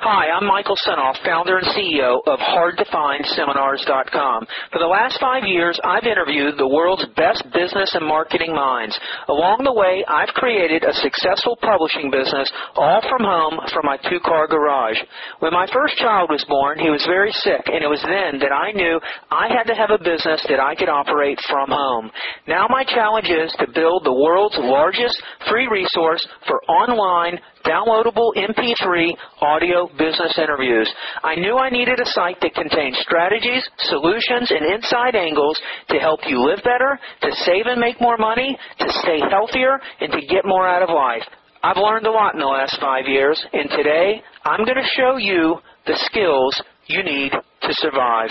Hi, I'm Michael Senoff, founder and CEO of HardToFindSeminars.com. For the last 5 years, I've interviewed the world's best business and marketing minds. Along the way, I've created a successful publishing business all from home from my two-car garage. When my first child was born, he was very sick, and it was then that I knew I had to have a business that I could operate from home. Now my challenge is to build the world's largest free resource for online downloadable MP3 audio business interviews. I knew I needed a site that contained strategies, solutions, and inside angles to help you live better, to save and make more money, to stay healthier, and to get more out of life. I've learned a lot in the last 5 years, and today I'm going to show you the skills you need to survive.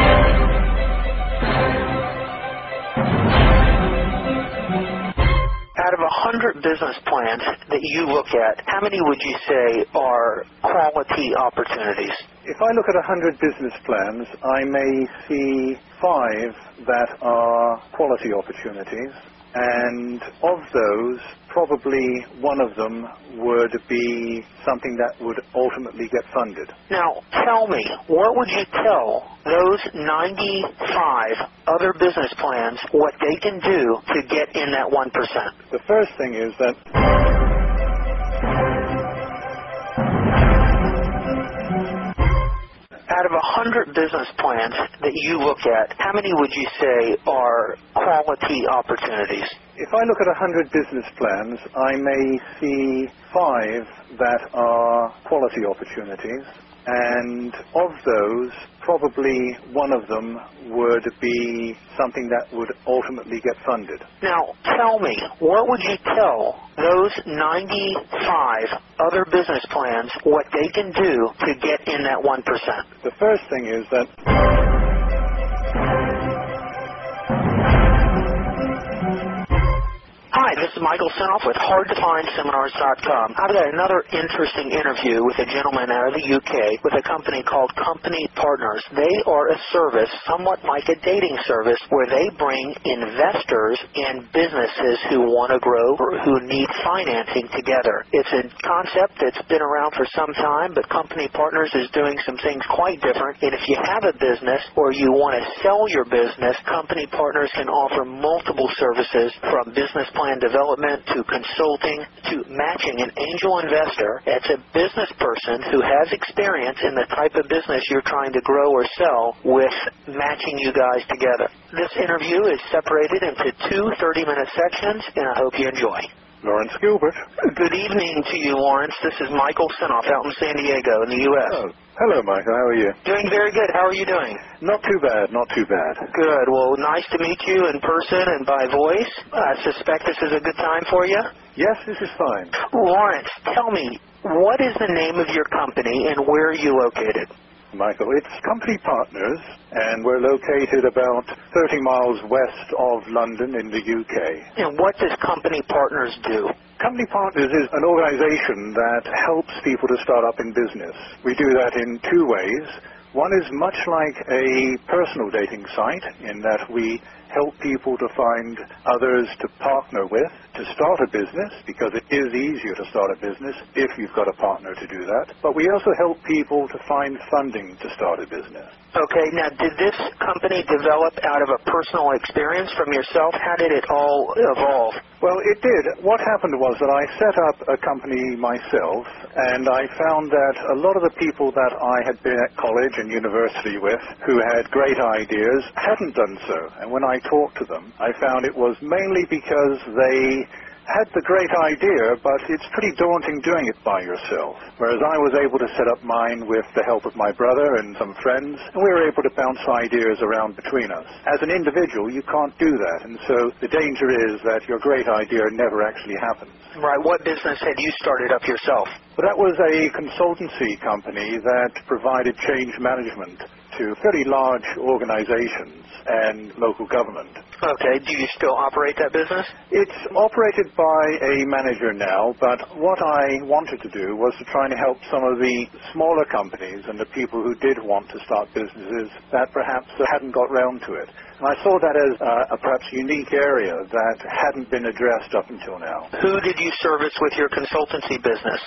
Out of 100 business plans that you look at, how many would you say are quality opportunities? If I look at 100 business plans, I may see 5 that are quality opportunities, and of those, probably one of them would be something that would ultimately get funded. Now, tell me, what would you tell those 95 other business plans what they can do to get in that 1%? The first thing is that out of 100 business plans that you look at, how many would you say are quality opportunities? if I look at 100 business plans, I may see 5 that are quality opportunities, and of those, probably one of them would be something that would ultimately get funded. Now, tell me, what would you tell those 95 other business plans what they can do to get in that 1%? The first thing is that Hi, this is Michael Senoff with HardToFindSeminars.com. I've got another interesting interview with a gentleman out of the UK with a company called Company Partners. They are a service, somewhat like a dating service, where they bring investors and businesses who want to grow or who need financing together. It's a concept that's been around for some time, but Company Partners is doing some things quite different. And if you have a business or you want to sell your business, Company Partners can offer multiple services from business plan development to consulting to matching an angel investor. It's a business person who has experience in the type of business you're trying to grow or sell with matching you guys together. This interview is separated into 2 30-minute sections, and I hope you enjoy. Lawrence Gilbert. Good evening to you, Lawrence. This is Michael Senoff out in San Diego in the U.S. Oh, hello, Michael. How are you? Doing very good. How are you doing? Not too bad, not too bad. Good. Well, nice to meet you in person and by voice. I suspect this is a good time for you? Yes, this is fine. Lawrence, tell me, what is the name of your company and where are you located? Michael, it's Company Partners, and we're located about 30 miles west of London in the UK. And what does Company Partners do? Company Partners is an organization that helps people to start up in business. We do that in 2 ways. One is much like a personal dating site in that we help people to find others to partner with to start a business, because it is easier to start a business if you've got a partner to do that. But we also help people to find funding to start a business. Okay, now did this company develop out of a personal experience from yourself? How did it all evolve? Well, it did. What happened was that I set up a company myself, and I found that a lot of the people that I had been at college and university with who had great ideas hadn't done so. And when I talked to them, I found it was mainly because they had the great idea, but it's pretty daunting doing it by yourself. Whereas I was able to set up mine with the help of my brother and some friends, and we were able to bounce ideas around between us. As an individual, you can't do that, and so the danger is that your great idea never actually happens. Right. What business had you started up yourself? Well, that was a consultancy company that provided change management to fairly large organizations and local government. Okay. Do you still operate that business? It's operated by a manager now, but what I wanted to do was to try and help some of the smaller companies and the people who did want to start businesses that perhaps hadn't got round to it. And I saw that as a perhaps unique area that hadn't been addressed up until now. Who did you service with your consultancy business?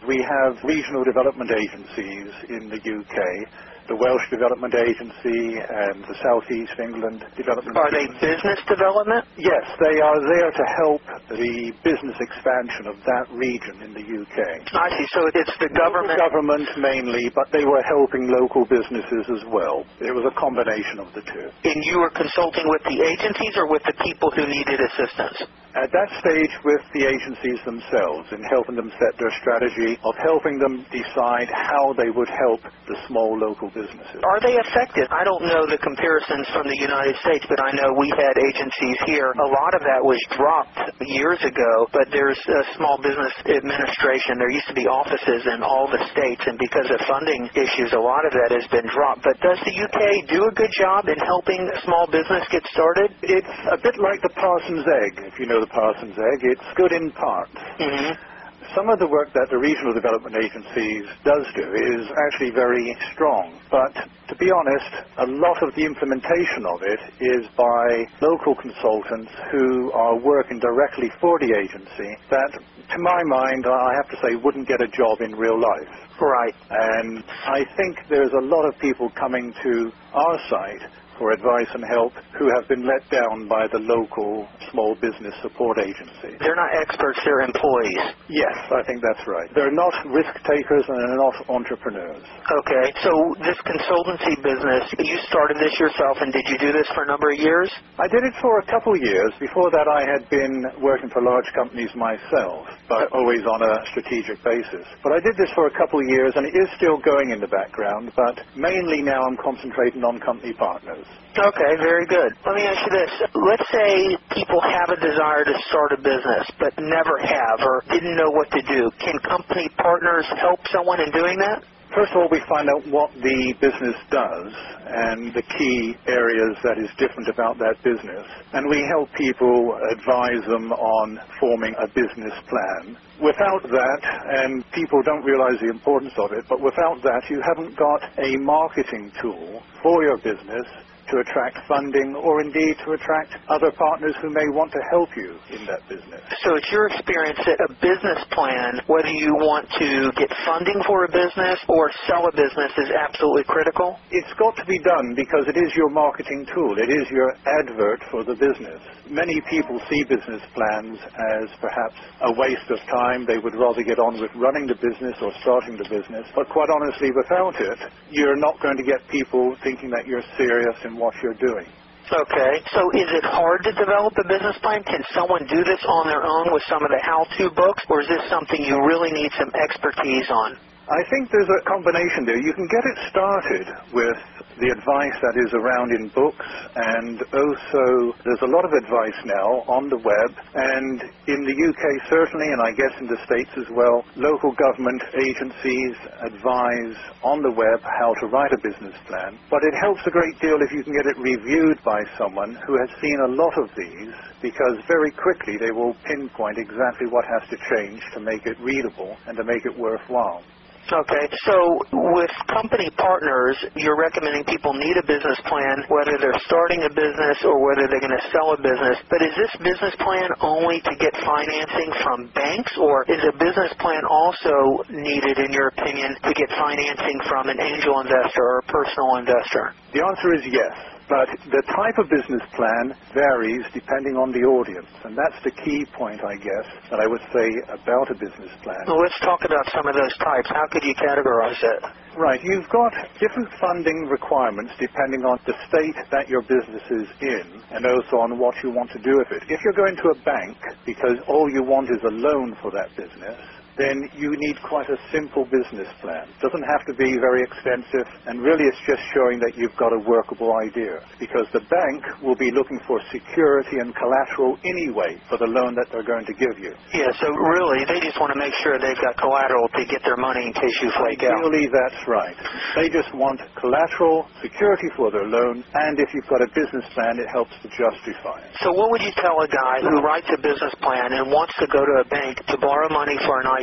We have regional development agencies in the UK, the Welsh Development Agency and the South East England Development Are Agency. they business development? Yes, they are there to help the business expansion of that region in the UK. I see. So it's the government. Local government mainly, but they were helping local businesses as well. It was a combination of the two. And you were consulting with the agencies or with the people who needed assistance? At that stage with the agencies themselves in helping them set their strategy of helping them decide how they would help the small local businesses. Are they effective? I don't know the comparisons from the United States, but I know we had agencies here. A lot of that was dropped years ago, but there's a small business administration. There used to be offices in all the states, and because of funding issues, a lot of that has been dropped. But does the UK do a good job in helping small business get started? It's a bit like the Parson's Egg, if you know the Parson's Egg. It's good in parts. Mm-hmm. Some of the work that the regional development agencies does do is actually very strong, but to be honest, a lot of the implementation of it is by local consultants who are working directly for the agency that, to my mind, I have to say, wouldn't get a job in real life. Right. And I think there's a lot of people coming to our site for advice and help who have been let down by the local small business support agency. They're not experts, they're employees. Yes, I think that's right. They're not risk takers and they're not entrepreneurs. Okay, so this consultancy business, you started this yourself, and did you do this for a number of years? I did it for a couple of years. Before that I had been working for large companies myself, but always on a strategic basis. But I did this for a couple of years and it is still going in the background, but mainly now I'm concentrating on company partners. Okay, very good. Let me ask you this. Let's say people have a desire to start a business but never have or didn't know what to do. Can company partners help someone in doing that? First of all, we find out what the business does and the key areas that is different about that business. And we help people, advise them on forming a business plan. Without that, and people don't realize the importance of it, but without that you haven't got a marketing tool for your business to attract funding or indeed to attract other partners who may want to help you in that business. So it's your experience that a business plan, whether you want to get funding for a business or sell a business, is absolutely critical? It's got to be done because it is your marketing tool. It is your advert for the business. Many people see business plans as perhaps a waste of time. They would rather get on with running the business or starting the business. But quite honestly, without it, you're not going to get people thinking that you're serious in what you're doing. Okay. So is it hard to develop a business plan? Can someone do this on their own with some of the how-to books, or is this something you really need some expertise on? I think there's a combination there. You can get it started with the advice that is around in books, and also there's a lot of advice now on the web, and in the UK certainly, and I guess in the States as well, local government agencies advise on the web how to write a business plan. But it helps a great deal if you can get it reviewed by someone who has seen a lot of these, because very quickly they will pinpoint exactly what has to change to make it readable and to make it worthwhile. Okay, so with company partners, you're recommending people need a business plan, whether they're starting a business or whether they're going to sell a business. But is this business plan only to get financing from banks, or is a business plan also needed, in your opinion, to get financing from an angel investor or a personal investor? The answer is yes. But the type of business plan varies depending on the audience, and that's the key point, I guess, that I would say about a business plan. Well, let's talk about some of those types. How could you categorize it? Right. You've got different funding requirements depending on the state that your business is in and also on what you want to do with it. If you're going to a bank because all you want is a loan for that business, then you need quite a simple business plan. It doesn't have to be very expensive, and really it's just showing that you've got a workable idea, because the bank will be looking for security and collateral anyway for the loan that they're going to give you. Yeah, so really they just want to make sure they've got collateral to get their money in case you flake out. Really, that's right. They just want collateral, security for their loan, and if you've got a business plan, it helps to justify it. So what would you tell a guy who writes a business plan and wants to go to a bank to borrow money for an idea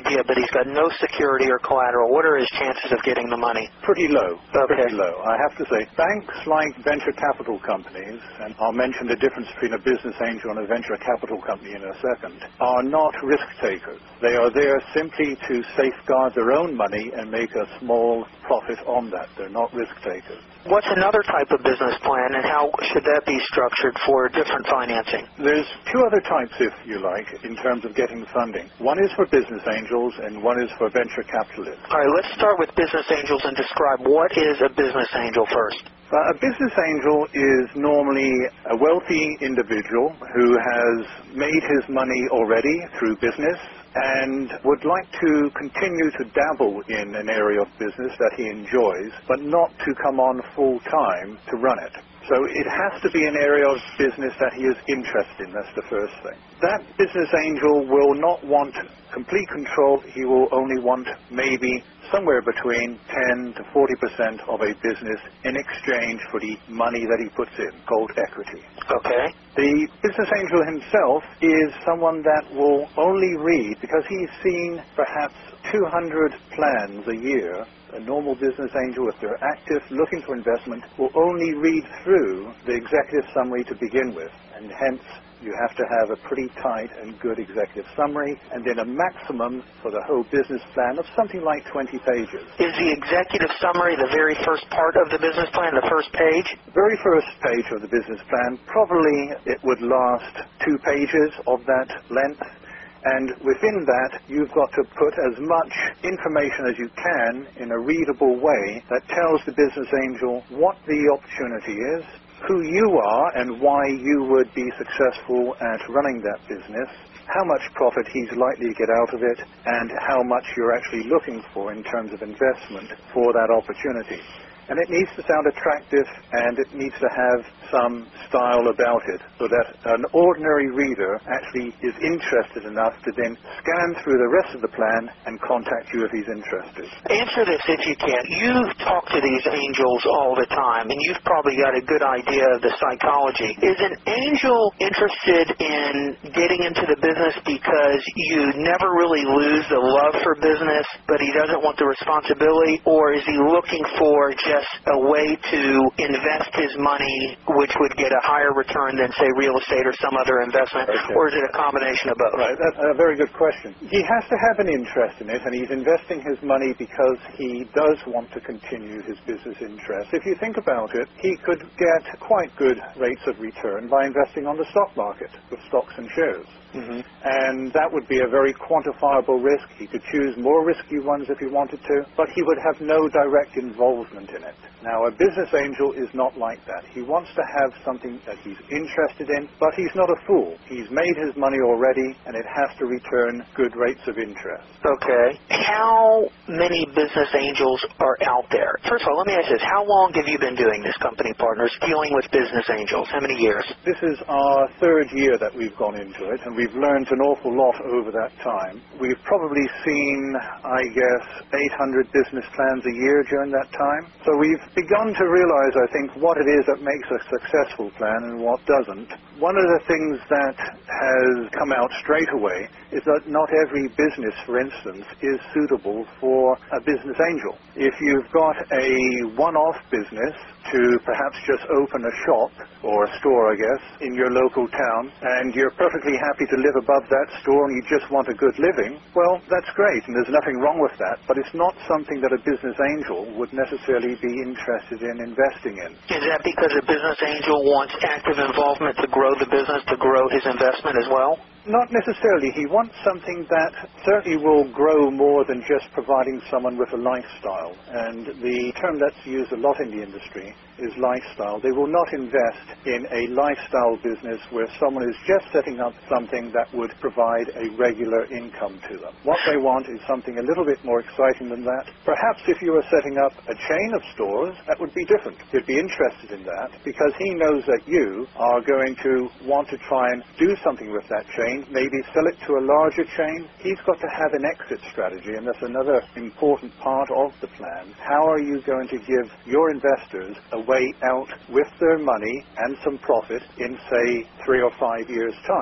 idea, but he's got no security or collateral. What are his chances of getting the money? Pretty low. Okay. Pretty low. I have to say, banks like venture capital companies, and I'll mention the difference between a business angel and a venture capital company in a second, are not risk takers. They are there simply to safeguard their own money and make a small profit on that. They're not risk takers. What's another type of business plan, and how should that be structured for different financing? There's two other types, if you like, in terms of getting funding. One is for business angels, and one is for venture capitalists. All right, let's start with business angels and describe what is a business angel first. A business angel is normally a wealthy individual who has made his money already through business and would like to continue to dabble in an area of business that he enjoys, but not to come on full time to run it. So it has to be an area of business that he is interested in. That's the first thing. That business angel will not want complete control. He will only want maybe somewhere between 10 to 40% of a business in exchange for the money that he puts in, called equity. Okay. The business angel himself is someone that will only read, because he's seen perhaps 200 plans a year. A normal business angel, if they're active, looking for investment, will only read through the executive summary to begin with, and hence you have to have a pretty tight and good executive summary, and then a maximum for the whole business plan of something like 20 pages. Is the executive summary the very first part of the business plan, the first page? The very first page of the business plan, probably it would last 2 pages of that length. And within that, you've got to put as much information as you can in a readable way that tells the business angel what the opportunity is, who you are and why you would be successful at running that business, how much profit he's likely to get out of it, and how much you're actually looking for in terms of investment for that opportunity. And it needs to sound attractive, and it needs to have some style about it, so that an ordinary reader actually is interested enough to then scan through the rest of the plan and contact you if he's interested. Answer this if you can. You talk to these angels all the time, and you've probably got a good idea of the psychology. Is an angel interested in getting into the business because you never really lose the love for business, but he doesn't want the responsibility, or is he looking for just a way to invest his money which would get a higher return than, say, real estate or some other investment, or is it a combination of both? Right, that's a very good question. He has to have an interest in it, and he's investing his money because he does want to continue his business interest. If you think about it, he could get quite good rates of return by investing on the stock market with stocks and shares. Mm-hmm. And that would be a very quantifiable risk. He could choose more risky ones if he wanted to, but he would have no direct involvement in it. Now, a business angel is not like that. He wants to have something that he's interested in, but he's not a fool. He's made his money already, and it has to return good rates of interest. Okay. How many business angels are out there? First of all, let me ask this. How long have you been doing this, Company Partners, dealing with business angels? How many years? This is our 3rd year that we've gone into it, and we've learned an awful lot over that time. We've probably seen, I guess, 800 business plans a year during that time. So we've begun to realize, I think, what it is that makes a successful plan and what doesn't. One of the things that has come out straight away is that not every business, for instance, is suitable for a business angel. If you've got a one-off business to perhaps just open a shop, or a store, I guess, in your local town, and you're perfectly happy to live above that store and you just want a good living, well, that's great, and there's nothing wrong with that, but it's not something that a business angel would necessarily be interested in investing in. Is that because a business angel wants active involvement to grow the business, to grow his investment as well? Not necessarily. He wants something that certainly will grow more than just providing someone with a lifestyle. And the term that's used a lot in the industry is lifestyle. They will not invest in a lifestyle business where someone is just setting up something that would provide a regular income to them. What they want is something a little bit more exciting than that. Perhaps if you were setting up a chain of stores, that would be different. He'd be interested in that because he knows that you are going to want to try and do something with that chain, maybe sell it to a larger chain. He's got to have an exit strategy, and that's another important part of the plan. How are you going to give your investors a way out with their money and some profit in, say, 3 or 5 years' time?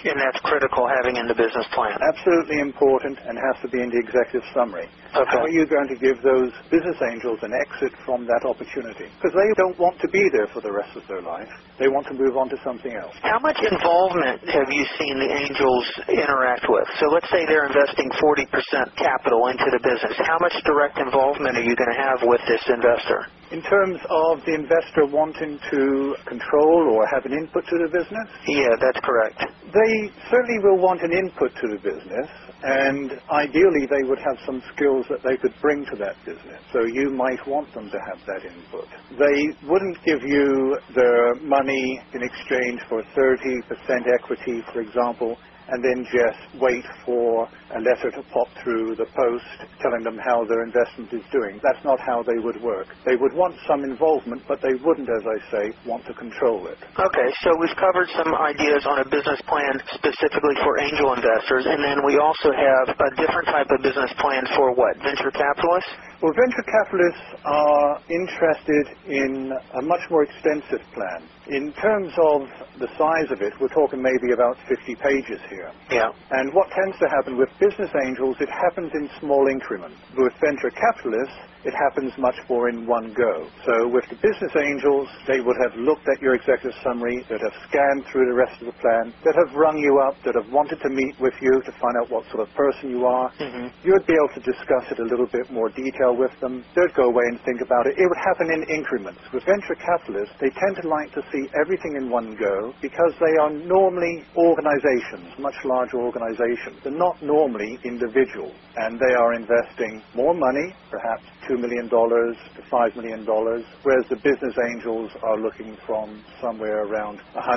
And that's critical having in the business plan. Absolutely important and has to be in the executive summary. Okay. How are you going to give those business angels an exit from that opportunity? Because they don't want to be there for the rest of their life. They want to move on to something else. How much involvement have you seen the angels interact with? So let's say they're investing 40% capital into the business. How much direct involvement are you going to have with this investor? In terms of the investor wanting to control or have an input to the business? Yeah, that's correct. They certainly will want an input to the business, and ideally they would have some skills that they could bring to that business. So you might want them to have that input. They wouldn't give you their money in exchange for 30% equity, for example, and then just wait for a letter to pop through the post telling them how their investment is doing. That's not how they would work. They would want some involvement, but they wouldn't, as I say, want to control it. Okay, so we've covered some ideas on a business plan specifically for angel investors, and then we also have a different type of business plan for what, venture capitalists? Well, venture capitalists are interested in a much more extensive plan. In terms of the size of it, we're talking maybe about 50 pages here. Yeah. And what tends to happen with business angels, it happens in small increments. With venture capitalists, it happens much more in one go. So with the business angels, they would have looked at your executive summary, that have scanned through the rest of the plan, that have rung you up, that have wanted to meet with you to find out what sort of person you are. Mm-hmm. You'd be able to discuss it a little bit more detail with them. They'd go away and think about it. It would happen in increments. With venture capitalists, they tend to like to see everything in one go because they are normally organizations, much larger organizations. They're not normally individuals, and they are investing more money, perhaps $2 million to $5 million, whereas the business angels are looking from somewhere around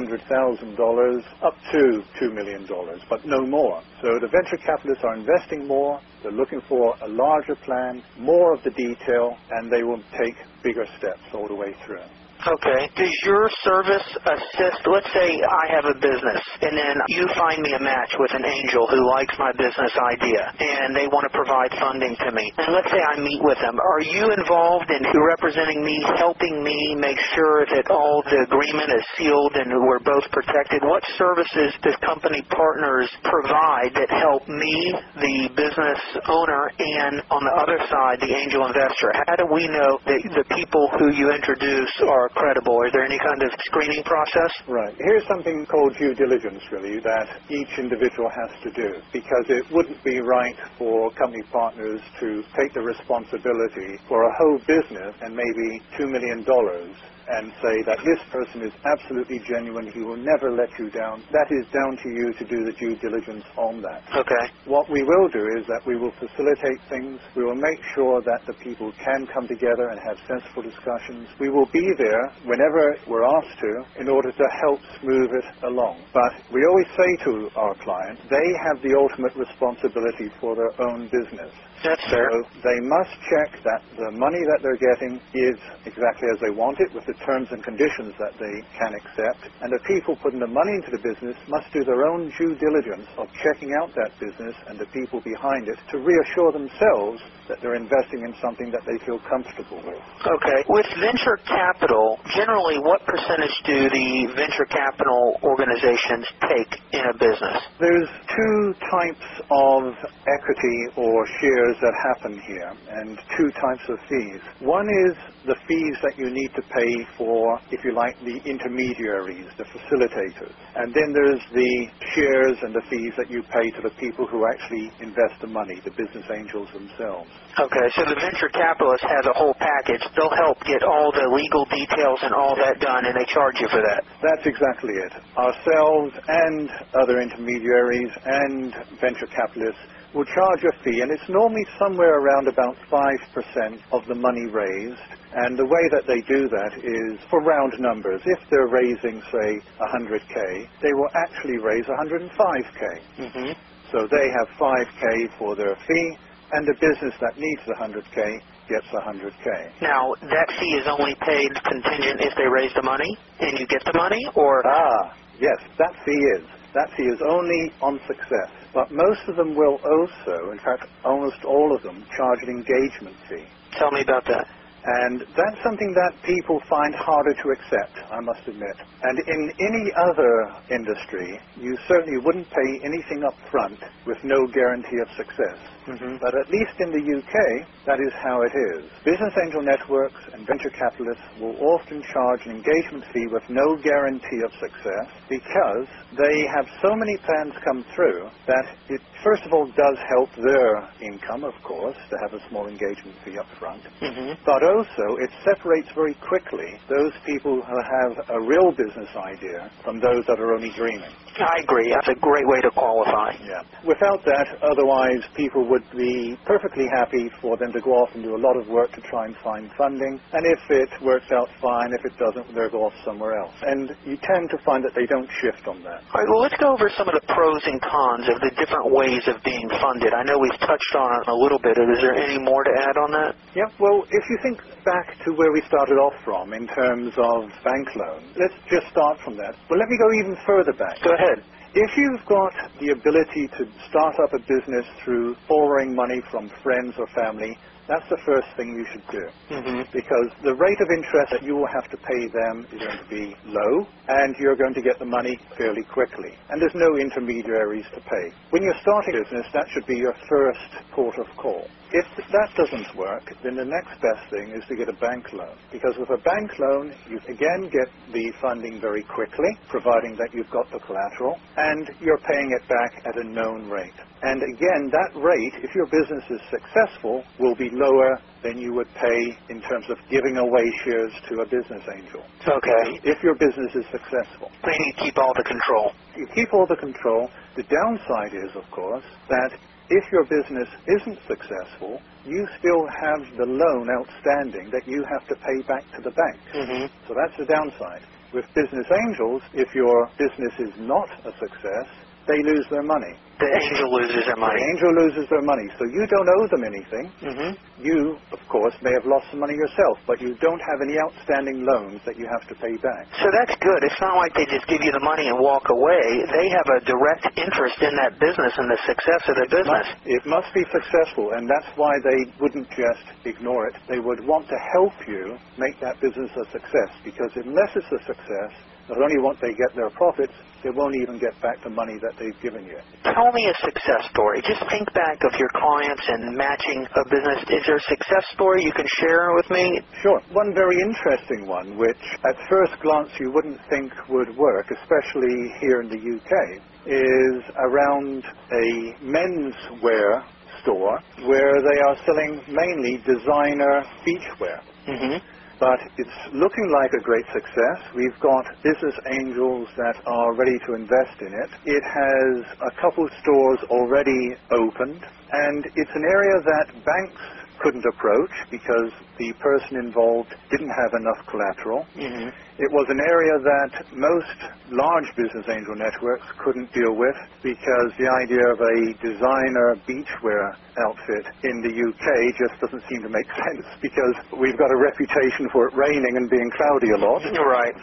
$100,000 up to $2 million, but no more. So the venture capitalists are investing more, they're looking for a larger plan, more of the detail, and they will take bigger steps all the way through. Okay. Does your service assist, let's say I have a business, and then you find me a match with an angel who likes my business idea, and they want to provide funding to me. And let's say I meet with them. Are you involved in representing me, helping me make sure that all the agreement is sealed and we're both protected? What services does Company Partners provide that help me, the business owner, and on the other side, the angel investor? How do we know that the people who you introduce are credible? Is there any kind of screening process? Right. Here's something called due diligence, really, that each individual has to do, because it wouldn't be right for company partners to take the responsibility for a whole business and maybe $2 million and say that this person is absolutely genuine, he will never let you down. That is down to you to do the due diligence on that. Okay. What we will do is that we will facilitate things. We will make sure that the people can come together and have sensible discussions. We will be there whenever we're asked to in order to help smooth it along. But we always say to our clients, they have the ultimate responsibility for their own business. That's fair. So they must check that the money that they're getting is exactly as they want it, with the terms and conditions that they can accept. And the people putting the money into the business must do their own due diligence of checking out that business and the people behind it to reassure themselves that they're investing in something that they feel comfortable with. Okay. With venture capital, generally what percentage do the venture capital organizations take in a business? There's two types of equity or shares that happen here, and two types of fees. One is the fees that you need to pay for, if you like, the intermediaries, the facilitators. And then there's the shares and the fees that you pay to the people who actually invest the money, the business angels themselves. Okay, so the venture capitalist has a whole package. They'll help get all the legal details and all that done, and they charge you for that. That's exactly it. Ourselves and other intermediaries and venture capitalists will charge a fee, and it's normally somewhere around about 5% of the money raised. And the way that they do that is for round numbers. If they're raising, say, 100K, they will actually raise 105K. Mm-hmm. So they have 5K for their fee, and the business that needs the 100K gets 100K. Now, that fee is only paid contingent if they raise the money and you get the money, or? Yes, that fee is. That fee is only on success. But most of them will also, in fact, almost all of them, charge an engagement fee. Tell me about that. And that's something that people find harder to accept, I must admit. And in any other industry, you certainly wouldn't pay anything up front with no guarantee of success. But at least in the UK, that is how it is. Business angel networks and venture capitalists will often charge an engagement fee with no guarantee of success because they have so many plans come through that it, first of all, does help their income, of course, to have a small engagement fee up front. But also, it separates very quickly those people who have a real business idea from those that are only dreaming. I agree. That's a great way to qualify. Yeah. Without that, otherwise, people would be perfectly happy for them to go off and do a lot of work to try and find funding. And if it works out fine, if it doesn't, they'll go off somewhere else. And you tend to find that they don't shift on that. All right, well, let's go over some of the pros and cons of the different ways of being funded. I know we've touched on it a little bit. Is there any more to add on that? Yeah, well, if you think back to where we started off from in terms of bank loans, let's just start from that. Well, let me go even further back. Go ahead. If you've got the ability to start up a business through borrowing money from friends or family, that's the first thing you should do. Because the rate of interest that you will have to pay them is going to be low, and you're going to get the money fairly quickly. And there's no intermediaries to pay. When you're starting a business, that should be your first port of call. If that doesn't work, then the next best thing is to get a bank loan. Because with a bank loan, you again get the funding very quickly, providing that you've got the collateral, and you're paying it back at a known rate. And again, that rate, if your business is successful, will be lower than you would pay in terms of giving away shares to a business angel. Okay. If your business is successful. They need to keep all the control. You keep all the control. The downside is, of course, that if your business isn't successful, you still have the loan outstanding that you have to pay back to the bank. So that's the downside. With business angels, if your business is not a success, they lose their money. The angel loses their money. The angel loses their money. So you don't owe them anything. You, of course, may have lost some money yourself, but you don't have any outstanding loans that you have to pay back. So that's good. It's not like they just give you the money and walk away. They have a direct interest in that business and the success of the business. It must be successful, and that's why they wouldn't just ignore it. They would want to help you make that business a success, because unless it's a success, not only won't they get their profits, they won't even get back the money that they've given you. Tell me a success story. Just think back of your clients and matching a business. Is there a success story you can share with me? Sure. One very interesting one, which at first glance you wouldn't think would work, especially here in the UK, is around a menswear store where they are selling mainly designer beachwear. But it's looking like a great success. We've got business angels that are ready to invest in it. It has a couple stores already opened, and it's an area that banks couldn't approach because the person involved didn't have enough collateral. It was an area that most large business angel networks couldn't deal with because the idea of a designer beachwear outfit in the UK just doesn't seem to make sense because we've got a reputation for it raining and being cloudy a lot. Right.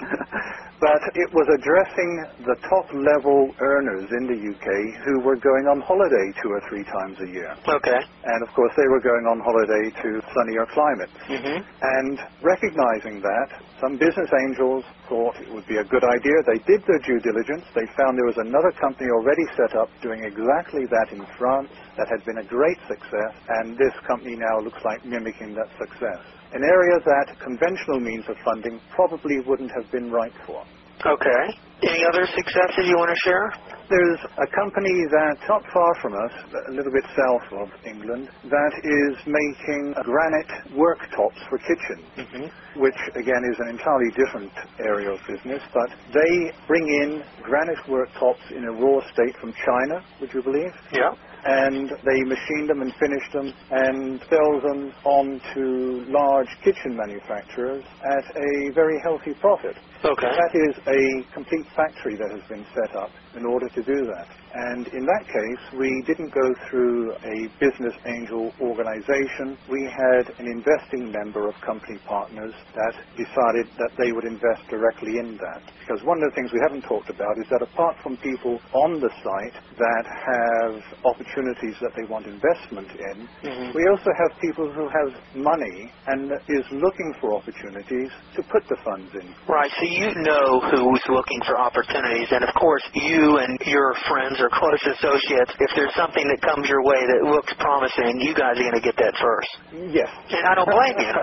But it was addressing the top-level earners in the UK who were going on holiday 2 or 3 times a year. Okay. And, of course, they were going on holiday to sunnier climates. And recognizing that, some business angels thought it would be a good idea. They did their due diligence. They found there was another company already set up doing exactly that in France that had been a great success, and this company now looks like mimicking that success. An area that conventional means of funding probably wouldn't have been right for. Okay. Any other successes you want to share? There's a company that's not far from us, a little bit south of England, that is making granite worktops for kitchens, which, again, is an entirely different area of business. But they bring in granite worktops in a raw state from China, would you believe? Yeah. And they machine them and finish them and sell them on to large kitchen manufacturers at a very healthy profit. Okay. That is a complete factory that has been set up in order to to do that. And in that case, we didn't go through a business angel organization. We had an investing member of company partners that decided that they would invest directly in that. Because one of the things we haven't talked about is that apart from people on the site that have opportunities that they want investment in, we also have people who have money and is looking for opportunities to put the funds in. Right, so you know who's looking for opportunities, and of course you and your friends or close associates, if there's something that comes your way that looks promising, you guys are going to get that first. Yes. And I don't blame you.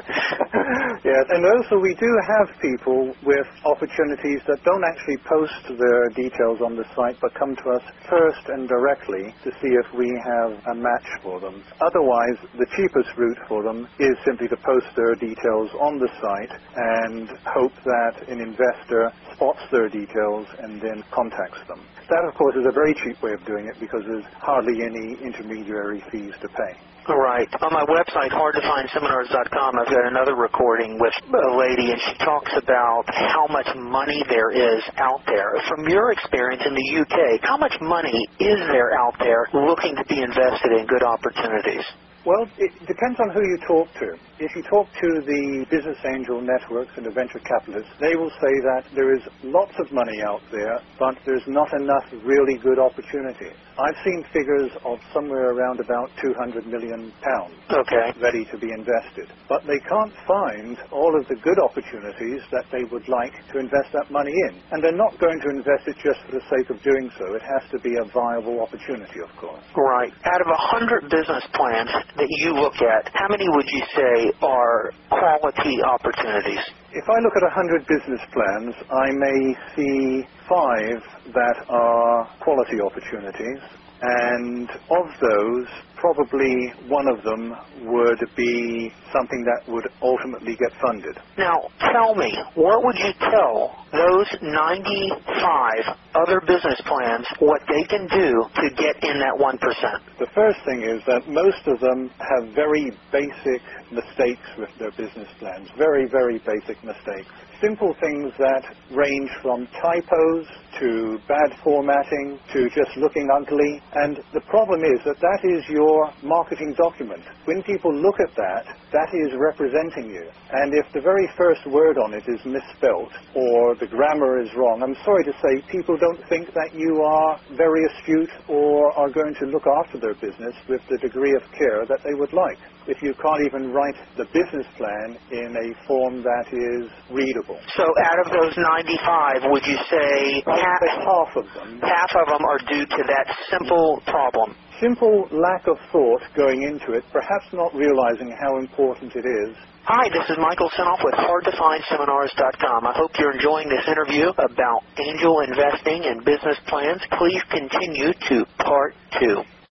Yes, and also we do have people with opportunities that don't actually post their details on the site, but come to us first and directly to see if we have a match for them. Otherwise, the cheapest route for them is simply to post their details on the site and hope that an investor spots their details and then contacts them. That, of course, is a very cheap way of doing it because there's hardly any intermediary fees to pay. Right. On my website, hardtofindseminars.com, I've got another recording with a lady, and she talks about how much money there is out there. From your experience in the UK, how much money is there out there looking to be invested in good opportunities? Well, it depends on who you talk to. If you talk to the business angel networks and the venture capitalists, they will say that there is lots of money out there, but there's not enough really good opportunity. I've seen figures of somewhere around about £200 million ready to be invested. But they can't find all of the good opportunities that they would like to invest that money in. And they're not going to invest it just for the sake of doing so. It has to be a viable opportunity, of course. Right. Out of 100 business plans that you look at, how many would you say are quality opportunities? If I look at 100 business plans, I may see 5 that are quality opportunities, and of those, probably one of them would be something that would ultimately get funded. Now, tell me, what would you tell those 95 other business plans what they can do to get in that 1%? The first thing is that most of them have very basic mistakes with their business plans. Very, very basic mistakes. Simple things that range from typos to bad formatting to just looking ugly. And the problem is that that is your marketing document. When people look at that, that is representing you. And if the very first word on it is misspelt or the grammar is wrong, I'm sorry to say people don't think that you are very astute or are going to look after their business with the degree of care that they would like, if you can't even write the business plan in a form that is readable. So out of those 95, would you say half of them are due to that simple problem? Simple lack of thought going into it, perhaps not realizing how important it is. Hi, this is Michael Senoff with HardToFindSeminars.com. I hope you're enjoying this interview about angel investing and business plans. Please continue to Part 2.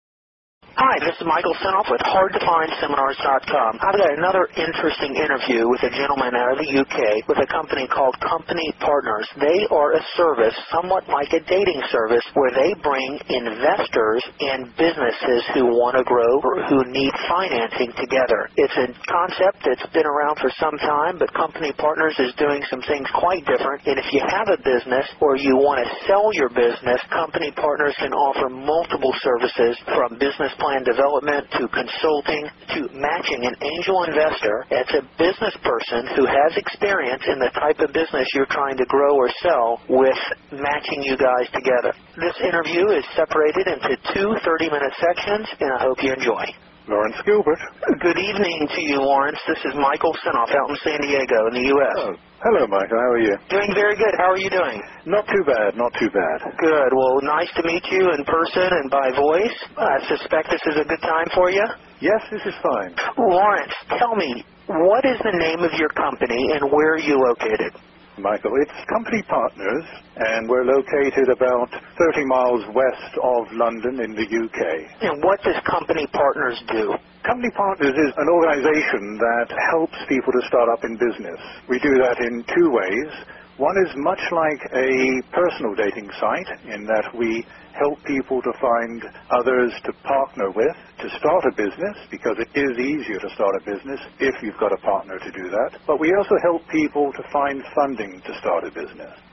Hi, this is Michael Senoff with HardToFindSeminars.com. I've got another interesting interview with a gentleman out of the UK with a company called Company Partners. They are a service, somewhat like a dating service, where they bring investors and businesses who want to grow or who need financing together. It's a concept that's been around for some time, but Company Partners is doing some things quite different. And if you have a business or you want to sell your business, Company Partners can offer multiple services from business plan development to consulting to matching an angel investor. It's a business person who has experience in the type of business you're trying to grow or sell with matching you guys together. This interview is separated into 2 30-minute sections, and I hope you enjoy. Lawrence Gilbert. Good evening to you, Lawrence. This is Michael Senoff out in San Diego in the U.S. Oh. Hello, Michael. How are you? Doing very good. How are you doing? Not too bad, not too bad. Good. Well, nice to meet you in person and by voice. I suspect this is a good time for you? Yes, this is fine. Lawrence, tell me, what is the name of your company and where are you located? Michael, it's Company Partners, and we're located about 30 miles west of London in the UK. And what does Company Partners do? Company Partners is an organization that helps people to start up in business. We do that in 2 ways. One is much like a personal dating site in that we help people to find others to partner with to start a business, because it is easier to start a business if you've got a partner to do that. But we also help people to find funding to start a business.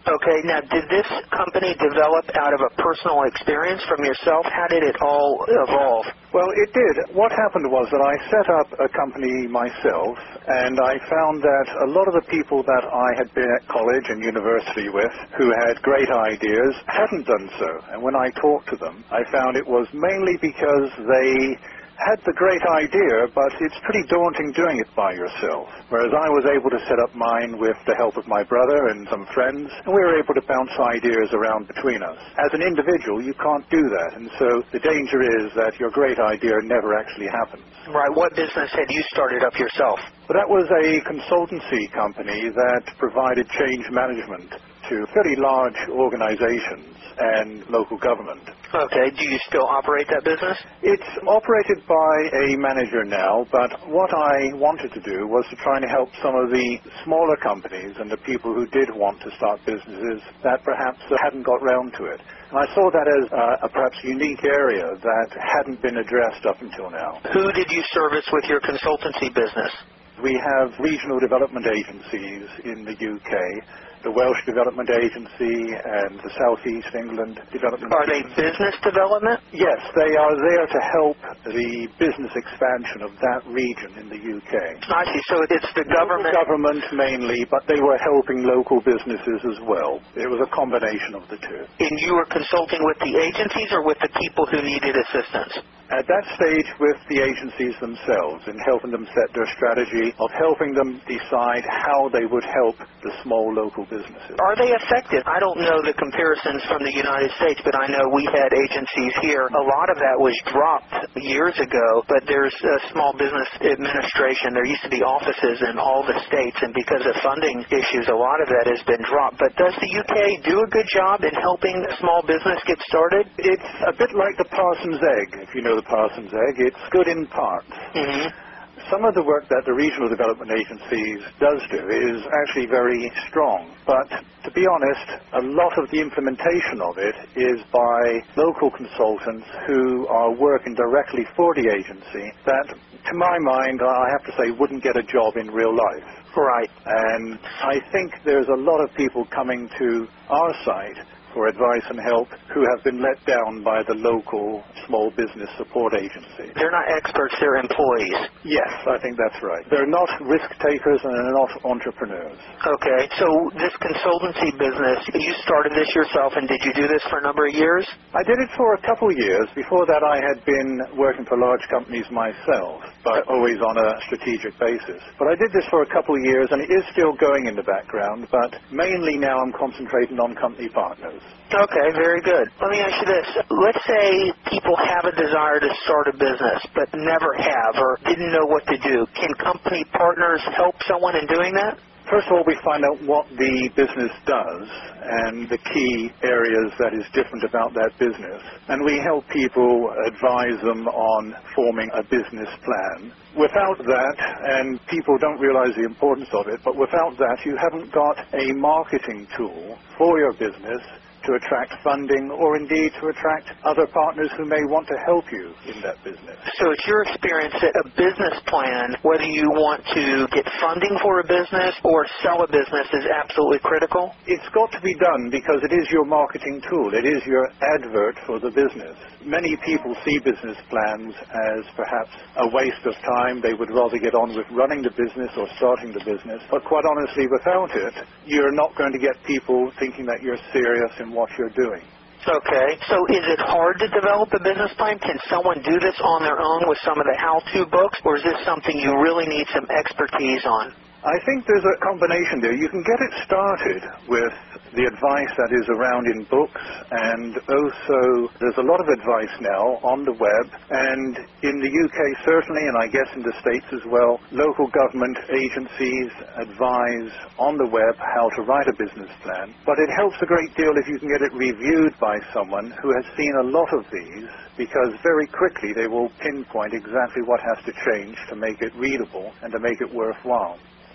Okay, now did this company develop out of a personal experience from yourself? How did it all evolve? Well, it did. What happened was that I set up a company myself, and I found that a lot of the people that I had been at college and university with who had great ideas hadn't done so. And when I talked to them, I found it was mainly because they had the great idea, but it's pretty daunting doing it by yourself. Whereas I was able to set up mine with the help of my brother and some friends, and we were able to bounce ideas around between us. As an individual, you can't do that, and so the danger is that your great idea never actually happens. Right. What business had you started up yourself? But that was a consultancy company that provided change management to fairly large organizations and local government. Okay. Do you still operate that business? It's operated by a manager now, but what I wanted to do was to try and help some of the smaller companies and the people who did want to start businesses that perhaps hadn't got round to it. And I saw that as a perhaps unique area that hadn't been addressed up until now. Who did you service with your consultancy business? We have regional development agencies in the UK, the Welsh Development Agency and the South East England Development Are they Agency. business development? Yes, they are there to help the business expansion of that region in the UK. I see. So it's the government? Local government mainly, but they were helping local businesses as well. It was a combination of the two. And you were consulting with the agencies or with the people who needed assistance? At that stage with the agencies themselves in helping them set their strategy of helping them decide how they would help the small local businesses. Are they effective? I don't know the comparisons from the United States, but I know we had agencies here. A lot of that was dropped years ago, but there's a small business administration. There used to be offices in all the states, and because of funding issues, a lot of that has been dropped. But does the UK do a good job in helping small business get started? It's a bit like the Parson's egg, if you know the Parson's egg. It's good in parts. Mm-hmm. Some of the work that the regional development agencies does do is actually very strong, but to be honest, a lot of the implementation of it is by local consultants who are working directly for the agency that, to my mind, I have to say, wouldn't get a job in real life. Right. And I think there's a lot of people coming to our site for advice and help who have been let down by the local small business support agency. They're not experts, they're employees. Yes, I think that's right. They're not risk takers and they're not entrepreneurs. Okay, so this consultancy business, you started this yourself, and did you do this for a number of years? I did it for a couple of years. Before that I had been working for large companies myself, but always on a strategic basis. But I did this for a couple of years and it is still going in the background, but mainly now I'm concentrating on company partners. Okay, very good. Let me ask you this. Let's say people have a desire to start a business but never have or didn't know what to do. Can company partners help someone in doing that? First of all, we find out what the business does and the key areas that is different about that business. And we help people, advise them on forming a business plan. Without that, and people don't realize the importance of it, but without that, you haven't got a marketing tool for your business to attract funding or indeed to attract other partners who may want to help you in that business. So it's your experience that a business plan, whether you want to get funding for a business or sell a business, is absolutely critical? It's got to be done because it is your marketing tool. It is your advert for the business. Many people see business plans as perhaps a waste of time. They would rather get on with running the business or starting the business. But quite honestly, without it, you're not going to get people thinking that you're serious in what you're doing. Okay, so is it hard to develop a business plan? Can someone do this on their own with some of the how-to books, or is this something you really need some expertise on? I think there's a combination there. You can get it started with the advice that is around in books, and also there's a lot of advice now on the web, and in the UK certainly, and I guess in the States as well, local government agencies advise on the web how to write a business plan. But it helps a great deal if you can get it reviewed by someone who has seen a lot of these, because very quickly they will pinpoint exactly what has to change to make it readable and to make it worthwhile.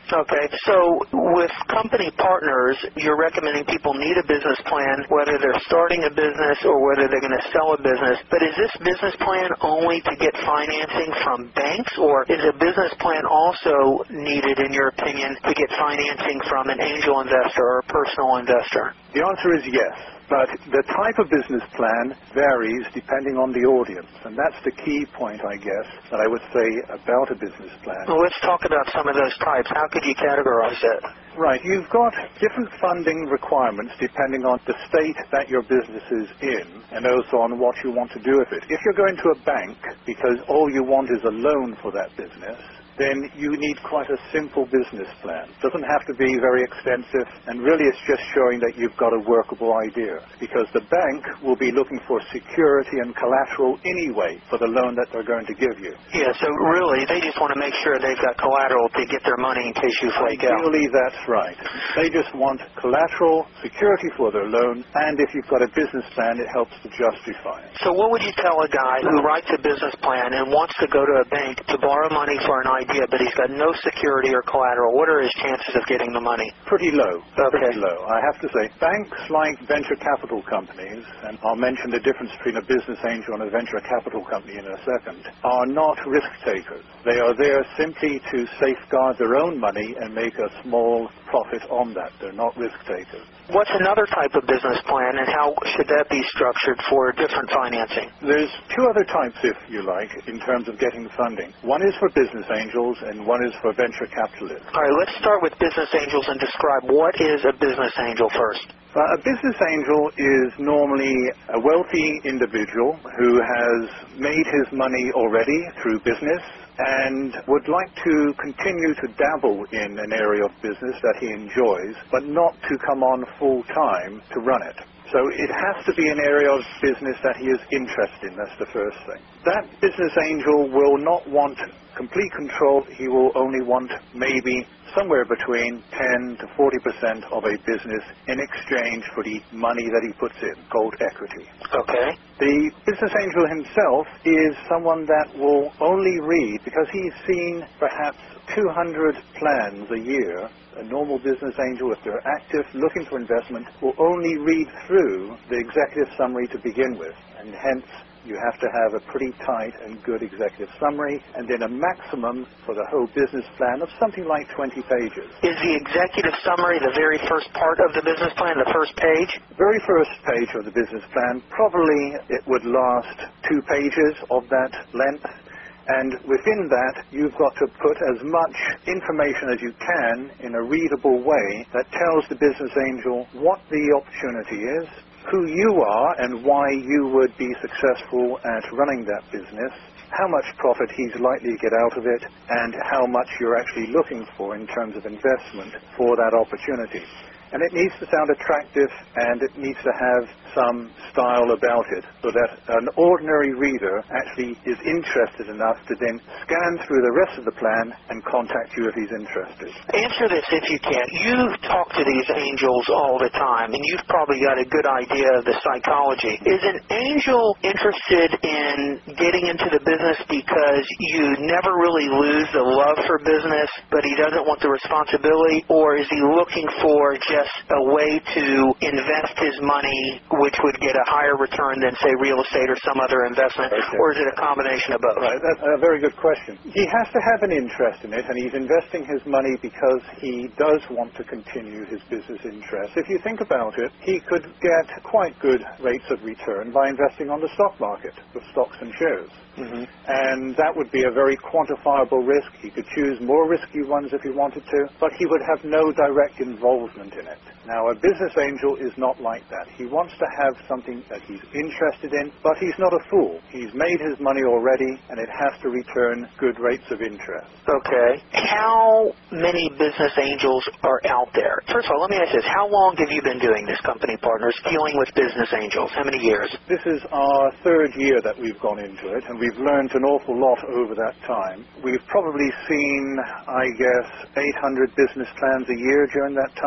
Okay, so with company partners, you're recommending people need a business plan, whether they're starting a business or whether they're going to sell a business. But is this business plan only to get financing from banks, or is a business plan also needed, in your opinion, to get financing from an angel investor or a personal investor? The answer is yes. But the type of business plan varies depending on the audience. And that's the key point, I guess, that I would say about a business plan. Well, let's talk about some of those types. How could you categorize it? Right. You've got different funding requirements depending on the state that your business is in and also on what you want to do with it. If you're going to a bank because all you want is a loan for that business, then you need quite a simple business plan. It doesn't have to be very extensive, and really it's just showing that you've got a workable idea, because the bank will be looking for security and collateral anyway for the loan that they're going to give you. Yeah, so really they just want to make sure they've got collateral to get their money in case you flake out. Ideally, that's right. They just want collateral, security for their loan, and if you've got a business plan, it helps to justify it. So what would you tell a guy who writes a business plan and wants to go to a bank to borrow money for an idea, but he's got no security or collateral? What are his chances of getting the money? Pretty low. Okay. Pretty low. I have to say, banks like venture capital companies, and I'll mention the difference between a business angel and a venture capital company in a second, are not risk takers. They are there simply to safeguard their own money and make a small profit on that. They're not risk takers. What's another type of business plan, and how should that be structured for different financing? There's two other types, if you like, in terms of getting funding. One is for business angels, and one is for venture capitalists. All right, let's start with business angels and describe what is a business angel first. A business angel is normally a wealthy individual who has made his money already through business and would like to continue to dabble in an area of business that he enjoys, but not to come on full time to run it. So it has to be an area of business that he is interested in. That's the first thing. That business angel will not want complete control. He will only want maybe somewhere between 10 to 40% of a business in exchange for the money that he puts in, called equity. Okay. The business angel himself is someone that will only read, because he's seen perhaps 200 plans a year. A normal business angel, if they're active, looking for investment, will only read through the executive summary to begin with, and hence you have to have a pretty tight and good executive summary, and then a maximum for the whole business plan of something like 20 pages. Is the executive summary the very first part of the business plan, the first page? Very first page of the business plan, probably it would last 2 pages of that length. And within that, you've got to put as much information as you can in a readable way that tells the business angel what the opportunity is, who you are and why you would be successful at running that business, how much profit he's likely to get out of it, and how much you're actually looking for in terms of investment for that opportunity. And it needs to sound attractive, and it needs to have some style about it, so that an ordinary reader actually is interested enough to then scan through the rest of the plan and contact you if he's interested. Answer this if you can. You talk to these angels all the time, and you've probably got a good idea of the psychology. Is an angel interested in getting into the business because you never really lose the love for business, but he doesn't want the responsibility, or is he looking for just a way to invest his money, which would get a higher return than, say, real estate or some other investment, or is it a combination of both? Right, that's a very good question. He has to have an interest in it, and he's investing his money because he does want to continue his business interest. If you think about it, he could get quite good rates of return by investing on the stock market with stocks and shares. Mm-hmm. And that would be a very quantifiable risk. He could choose more risky ones if he wanted to, but he would have no direct involvement in it. Now, a business angel is not like that. He wants to have something that he's interested in, but he's not a fool. He's made his money already, and it has to return good rates of interest. Okay. How many business angels are out there? First of all, let me ask this. How long have you been doing this, Company Partners, dealing with business angels? How many years? This is our 3rd year that we've gone into it, and we've learned an awful lot over that time. We've probably seen, I guess, 800 business plans a year during that time. So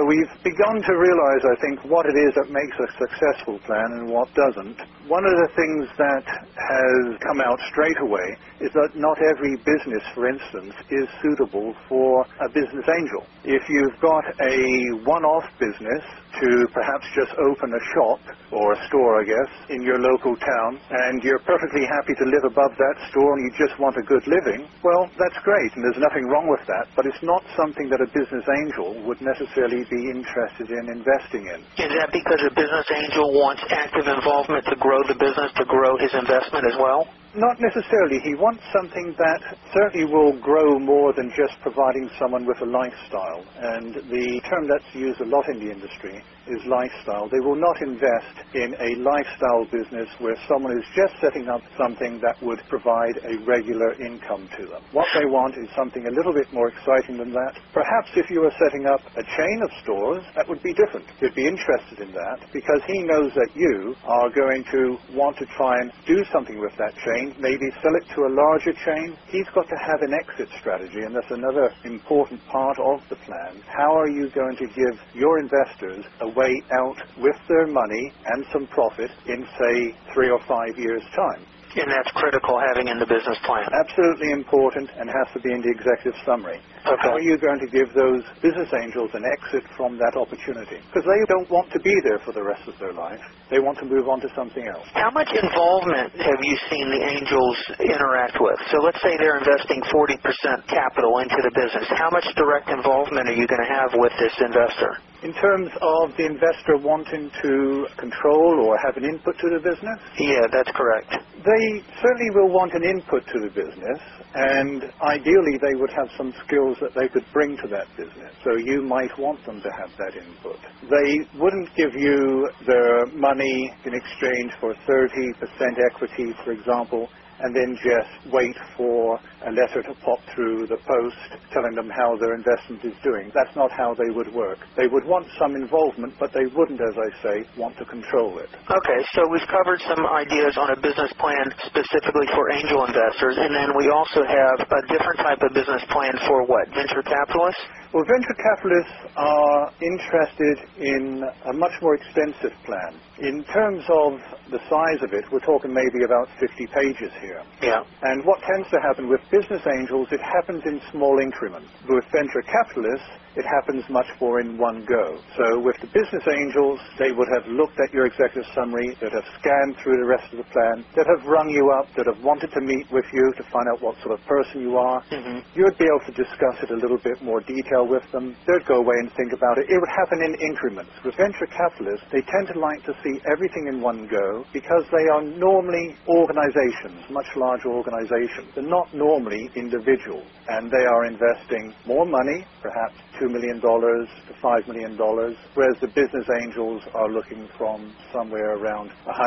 So we've begun to realize, I think, what it is that makes a successful plan and what doesn't. One of the things that has come out straight away is that not every business, for instance, is suitable for a business angel. If you've got a one-off business to perhaps just open a shop, or a store, I guess, in your local town, and you're perfectly happy to live above that store and you just want a good living, well, that's great, and there's nothing wrong with that, but it's not something that a business angel would necessarily be interested in investing in. Is that because a business angel wants active involvement to grow the business, to grow his investment as well? Not necessarily. He wants something that certainly will grow more than just providing someone with a lifestyle. And the term that's used a lot in the industry is lifestyle. They will not invest in a lifestyle business where someone is just setting up something that would provide a regular income to them. What they want is something a little bit more exciting than that. Perhaps if you were setting up a chain of stores, that would be different. He'd be interested in that because he knows that you are going to want to try and do something with that chain, maybe sell it to a larger chain. He's got to have an exit strategy, and that's another important part of the plan. How are you going to give your investors a way out with their money and some profit in, say, 3 or 5 years' time? And that's critical having in the business plan. Absolutely important, and has to be in the executive summary. Okay. How are you going to give those business angels an exit from that opportunity? Because they don't want to be there for the rest of their life. They want to move on to something else. How much involvement have you seen the angels interact with? So let's say they're investing 40% capital into the business. How much direct involvement are you going to have with this investor? In terms of the investor wanting to control or have an input to the business? Yeah, that's correct. They certainly will want an input to the business, and ideally they would have some skills that they could bring to that business. So you might want them to have that input. They wouldn't give you their money in exchange for 30% equity, for example, and then just wait for a letter to pop through the post telling them how their investment is doing. That's not how they would work. They would want some involvement, but they wouldn't, as I say, want to control it. Okay, so we've covered some ideas on a business plan specifically for angel investors, and then we also have a different type of business plan for what, venture capitalists? Well, venture capitalists are interested in a much more extensive plan. In terms of the size of it, we're talking maybe about 50 pages here. Yeah. And what tends to happen with business angels, it happens in small increments. With venture capitalists, it happens much more in one go. So with the business angels, they would have looked at your executive summary, that have scanned through the rest of the plan, that have rung you up, that have wanted to meet with you to find out what sort of person you are. Mm-hmm. You'd be able to discuss it a little bit more detail with them. They'd go away and think about it. It would happen in increments. With venture capitalists, they tend to like to see everything in one go because they are normally organizations, much larger organizations. They're not normally individuals, and they are investing more money, perhaps $2 million to $5 million, whereas the business angels are looking from somewhere around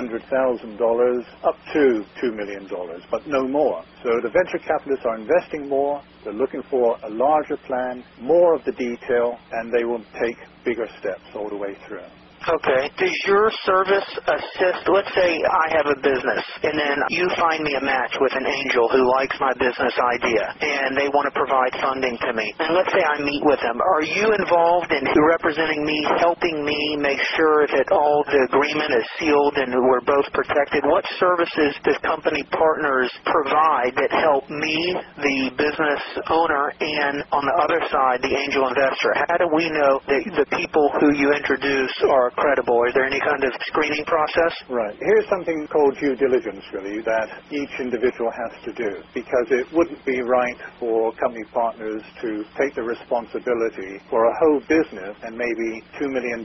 $100,000 up to $2 million, but no more. So the venture capitalists are investing more, they're looking for a larger plan, more of the detail, and they will take bigger steps all the way through. Okay. Does your service assist, let's say I have a business, and then you find me a match with an angel who likes my business idea, and they want to provide funding to me. And let's say I meet with them. Are you involved in representing me, helping me make sure that all the agreement is sealed and we're both protected? What services does Company Partners provide that help me, the business owner, and on the other side, the angel investor? How do we know that the people who you introduce are credible? Is there any kind of screening process? Right. Here's something called due diligence, really, that each individual has to do, because it wouldn't be right for Company Partners to take the responsibility for a whole business and maybe $2 million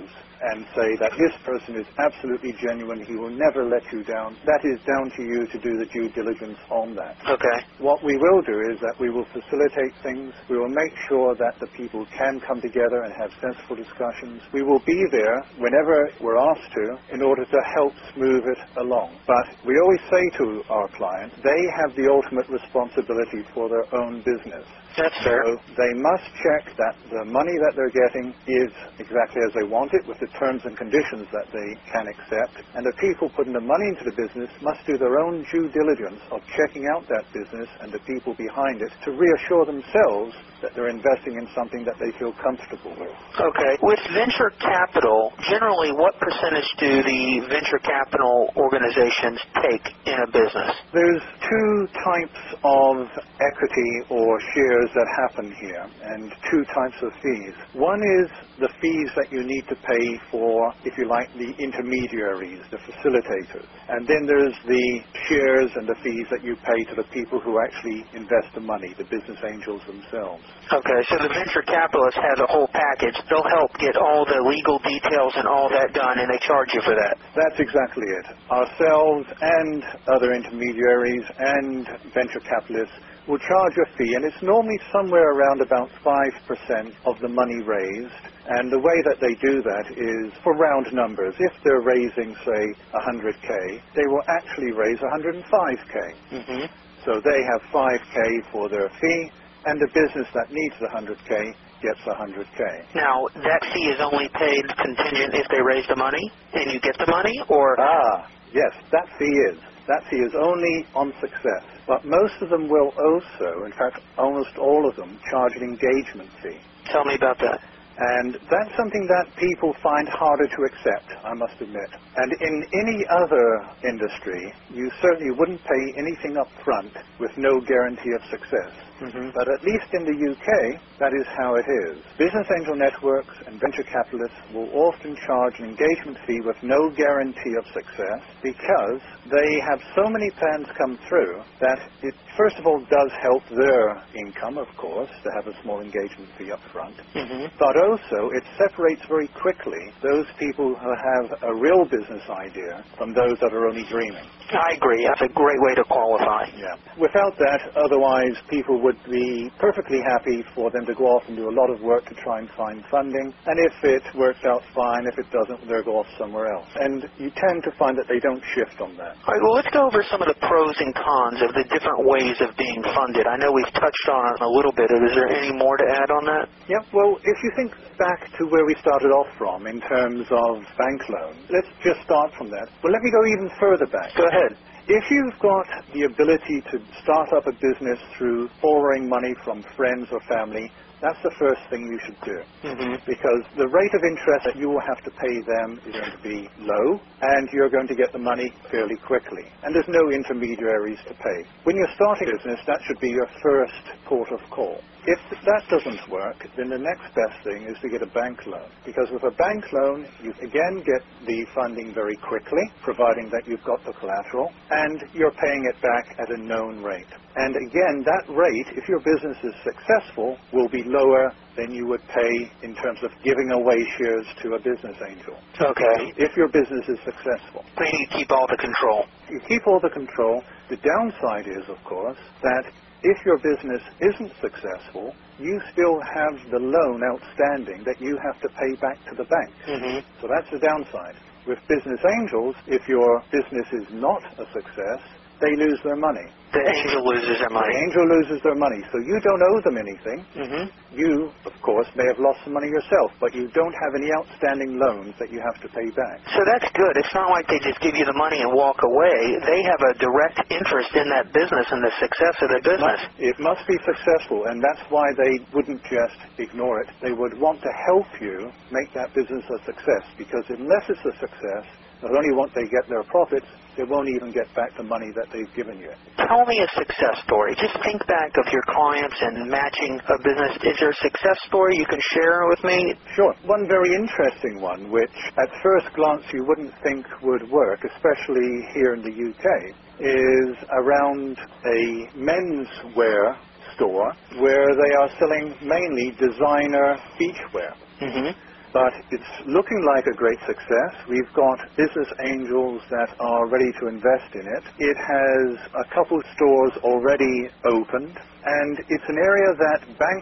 and say that this person is absolutely genuine, he will never let you down. That is down to you to do the due diligence on that. Okay. What we will do is that we will facilitate things. We will make sure that the people can come together and have sensible discussions. We will be there whenever we're asked to in order to help smooth it along. But we always say to our clients, they have the ultimate responsibility for their own business. That's fair. So they must check that the money that they're getting is exactly as they want it, with the terms and conditions that they can accept. And the people putting the money into the business must do their own due diligence of checking out that business and the people behind it to reassure themselves that they're investing in something that they feel comfortable with. Okay. With venture capital, generally what percentage do the venture capital organizations take in a business? There's two types of equity or shares that happen here, and two types of fees. One is the fees that you need to pay for, if you like, the intermediaries, the facilitators. And then there's the shares and the fees that you pay to the people who actually invest the money, the business angels themselves. Okay, so the venture capitalists have a whole package. They'll help get all the legal details and all that done, and they charge you for that. That's exactly it. Ourselves and other intermediaries and venture capitalists will charge a fee, and it's normally somewhere around about 5% of the money raised. And the way that they do that is for round numbers. If they're raising, say, 100K, they will actually raise 105K. Mm-hmm. So they have 5K for their fee, and the business that needs the 100K gets 100K. Now, that fee is only paid contingent if they raise the money and you get the money, or? Yes, that fee is. That fee is only on success. But most of them will also, in fact, almost all of them, charge an engagement fee. Tell me about that. And that's something that people find harder to accept, I must admit. And in any other industry, you certainly wouldn't pay anything up front with no guarantee of success. Mm-hmm. But at least in the UK, that is how it is. Business angel networks and venture capitalists will often charge an engagement fee with no guarantee of success because they have so many plans come through that it, first of all, does help their income, of course, to have a small engagement fee up front. Mm-hmm. But also, it separates very quickly those people who have a real business idea from those that are only dreaming. I agree. That's a great way to qualify. Yeah. Without that, otherwise, people would be perfectly happy for them to go off and do a lot of work to try and find funding. And if it works out fine, if it doesn't, they'll go off somewhere else. And you tend to find that they don't shift on that. All right, well, let's go over some of the pros and cons of the different ways of being funded. I know we've touched on it a little bit. Is there any more to add on that? Yeah, well, if you think back to where we started off from in terms of bank loans, let's just start from that. Well, let me go even further back. Go ahead. If you've got the ability to start up a business through borrowing money from friends or family, that's the first thing you should do. Mm-hmm. Because the rate of interest that you will have to pay them is going to be low, and you're going to get the money fairly quickly. And there's no intermediaries to pay. When you're starting a business, that should be your first port of call. If that doesn't work, then the next best thing is to get a bank loan. Because with a bank loan, you again get the funding very quickly, providing that you've got the collateral, and you're paying it back at a known rate. And again, that rate, if your business is successful, will be lower than you would pay in terms of giving away shares to a business angel. Okay. If your business is successful. Then you keep all the control. You keep all the control. The downside is, of course, that if your business isn't successful, you still have the loan outstanding that you have to pay back to the bank. Mm-hmm. So that's the downside. With business angels, if your business is not a success, they lose their money. The angel loses their money. The angel loses their money, so you don't owe them anything. Mm-hmm. You, of course, may have lost some money yourself, but you don't have any outstanding loans that you have to pay back. So that's good. It's not like they just give you the money and walk away. They have a direct interest in that business and the success of the business. It must be successful, and that's why they wouldn't just ignore it. They would want to help you make that business a success, because unless it's a success, not only won't they get their profits, they won't even get back the money that they've given you. Tell me a success story. Just think back of your clients and matching a business. Is there a success story you can share with me? Sure. One very interesting one, which at first glance you wouldn't think would work, especially here in the UK, is around a menswear store where they are selling mainly designer beachwear. Mm-hmm. But it's looking like a great success. We've got business angels that are ready to invest in it. It has a couple stores already opened, and it's an area that banks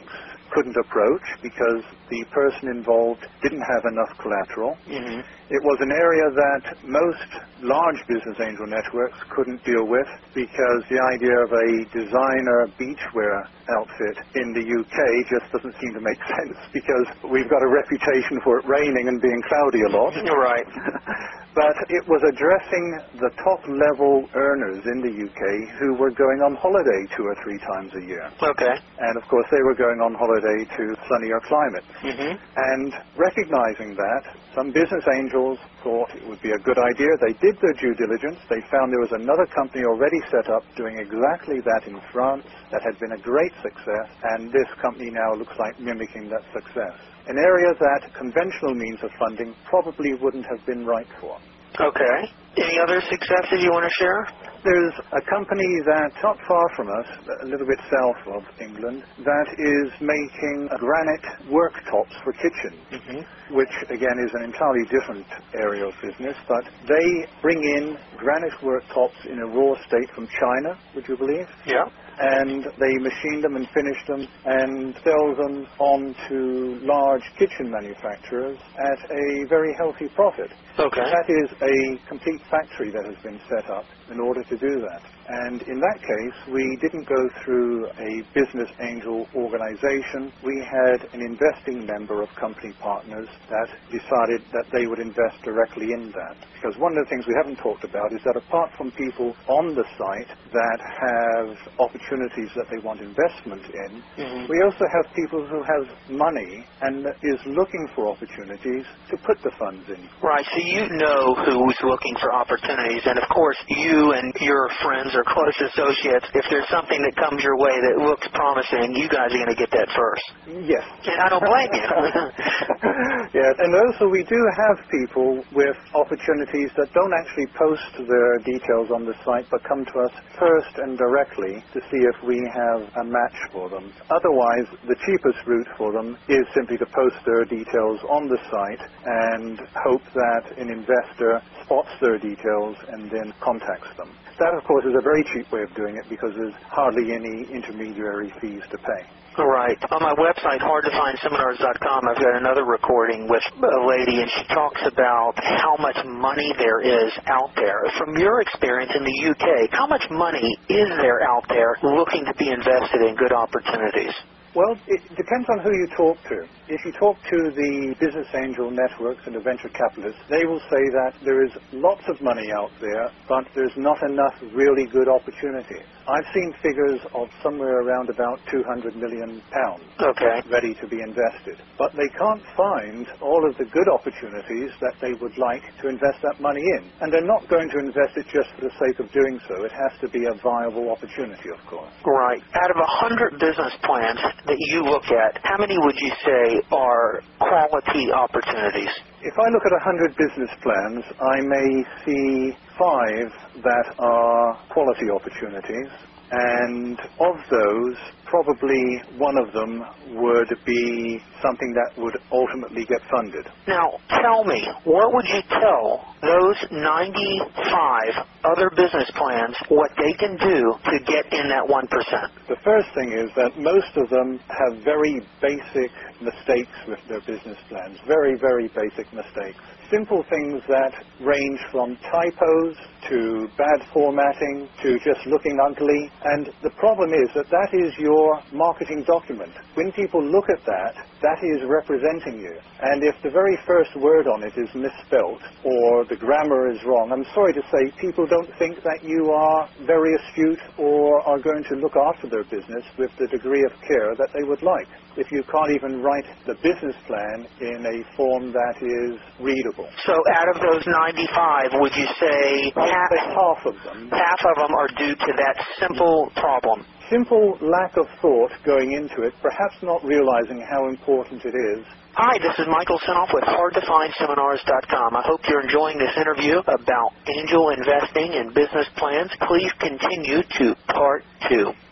couldn't approach because the person involved didn't have enough collateral. Mm-hmm. It was an area that most large business angel networks couldn't deal with because the idea of a designer beachwear outfit in the UK just doesn't seem to make sense because we've got a reputation for it raining and being cloudy a lot. Right. But it was addressing the top-level earners in the UK who were going on holiday 2 or 3 times a year. Okay. And, of course, they were going on holiday to sunnier climates. Mm-hmm. And recognizing that, some business angels thought it would be a good idea. They did their due diligence. They found there was another company already set up doing exactly that in France that had been a great success, and this company now looks like mimicking that success. An area that conventional means of funding probably wouldn't have been right for. Okay. Any other successes you want to share? There's a company that's not far from us, a little bit south of England, that is making granite worktops for kitchens, which, again, is an entirely different area of business, but they bring in granite worktops in a raw state from China, would you believe? Yeah. And they machine them and finish them and sell them on to large kitchen manufacturers at a very healthy profit. Okay. That is a complete factory that has been set up in order to do that. And in that case, we didn't go through a business angel organization. We had an investing member of company partners that decided that they would invest directly in that. Because one of the things we haven't talked about is that apart from people on the site that have opportunities that they want investment in, we also have people who have money and is looking for opportunities to put the funds in. Right, so you know who's looking for opportunities, and of course you and your friends or close associates, if there's something that comes your way that looks promising, you guys are going to get that first. Yes. And I don't blame you. Yes, and also we do have people with opportunities that don't actually post their details on the site, but come to us first and directly to see if we have a match for them. Otherwise, the cheapest route for them is simply to post their details on the site and hope that an investor spots their details and then contacts them. That, of course, is a very cheap way of doing it because there's hardly any intermediary fees to pay. Right. On my website, hardtofindseminars.com, I've got another recording with a lady, and she talks about how much money there is out there. From your experience in the UK, how much money is there out there looking to be invested in good opportunities? Well, it depends on who you talk to. If you talk to the business angel networks and the venture capitalists, they will say that there is lots of money out there, but there's not enough really good opportunities. I've seen figures of somewhere around about £200 million ready to be invested. But they can't find all of the good opportunities that they would like to invest that money in. And they're not going to invest it just for the sake of doing so. It has to be a viable opportunity, of course. Right. Out of 100 business plans that you look at, how many would you say are quality opportunities? If I look at 100 business plans, I may see 5 that are quality opportunities, and of those, probably one of them would be something that would ultimately get funded. Now, tell me, what would you tell those 95 other business plans what they can do to get in that 1%? The first thing is that most of them have very basic mistakes with their business plans. Very, very basic mistakes. Simple things that range from typos to bad formatting to just looking ugly. And the problem is that that is your marketing document. When people look at that, that is representing you. And if the very first word on it is misspelt or the grammar is wrong, I'm sorry to say people don't think that you are very astute or are going to look after their business with the degree of care that they would like. If you can't even write the business plan in a form that is readable. So out of those 95, would you say half of them are due to that simple problem? Simple lack of thought going into it, perhaps not realizing how important it is. Hi, this is Michael Senoff with HardToFindSeminars.com. I hope you're enjoying this interview about angel investing and business plans. Please continue to Part 2.